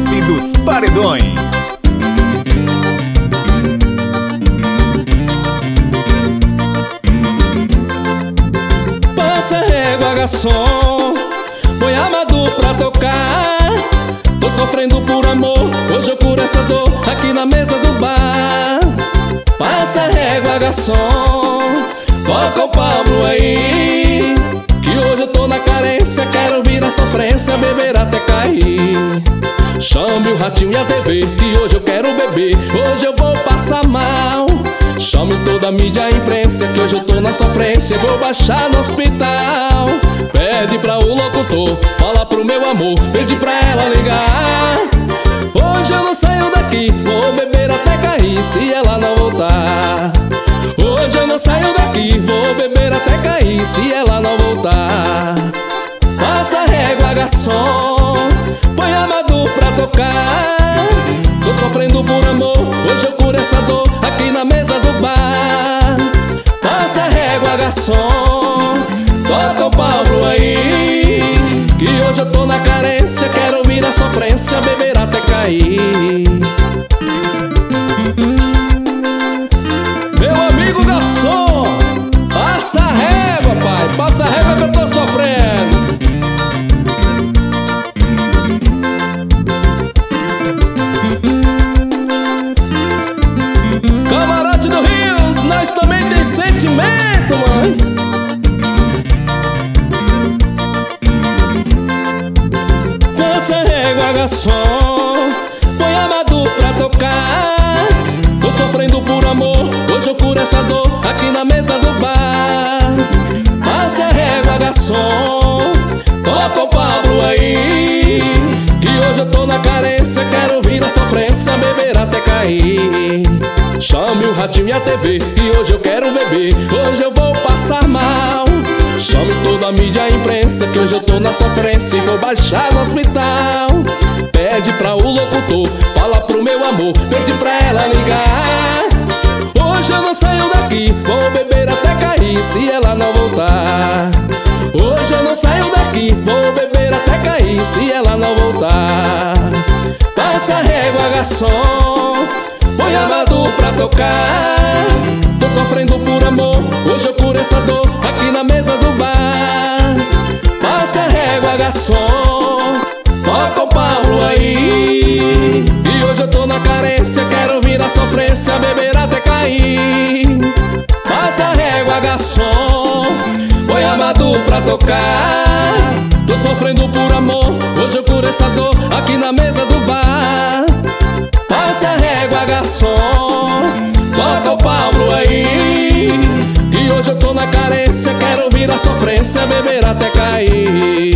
top dos paredões. Passa régua, garçom, põe Amadou pra tocar. Tô sofrendo por amor, hoje eu curo essa dor aqui na mesa do bar. Passa régua, garçom, toca o Pablo aí, que hoje eu tô na carência, quero ouvir a sofrência, beber até cair. Chame o Ratinho e a TV, que hoje eu quero beber, hoje eu vou passar mal. Chame toda a mídia e a imprensa, que hoje eu tô na sofrência, vou baixar no hospital. Pede pra o locutor, fala pro meu amor, pede pra ela ligar. Hoje eu não saio daqui, vou beber até cair, se ela não voltar. Hoje eu não saio daqui, vou beber até cair, se ela não voltar. Passa régua, garçom, põe Amadou pra tocar. Tô sofrendo por amor, hoje eu curo essa dor aqui na mesa do bar. Passa régua, garçom, toca o Pablo aí, que hoje eu tô na carência, quero ouvir a sofrência, beber até cair. Meu amigo garçom, passa a régua, pai, passa a régua que eu tô sofrendo. Camarote do Rios, nós também tem sentimento, mãe. Passa a régua, garçom, põe Amadou pra tocar. Tô sofrendo por amor, hoje eu curo essa dor aqui na mesa do bar. Passa a régua, garçom, toca o Pablo aí, que hoje eu tô na carência, quero ouvir a sofrência, beber até cair. Chame o Ratinho e a TV, que hoje eu quero beber, hoje eu vou passar mal. Chame toda a mídia e a imprensa, que hoje eu tô na sofrência e vou baixar no hospital. Pede pra o locutor, fala pro meu amor, pede pra ela ligar. Hoje eu não saio daqui, vou beber até cair, se ela não voltar. Hoje eu não saio daqui, vou beber até cair, se ela não voltar. Passa a régua, garçom, põe Amadou pra tocar. Tô sofrendo por amor, hoje eu curo essa dor aqui na mesa do bar. Passa a régua, garçom, toca o Pablo aí, e hoje eu tô na carência, quero ouvir a sofrência, beber até cair. Passa a régua, garçom, põe Amadou pra tocar. Tô sofrendo por amor, hoje eu curo essa dor aqui na mesa do bar. Passa a régua, garçom, toca o Pablo aí, e hoje eu tô na carência, quero ouvir a sofrência, beber até cair.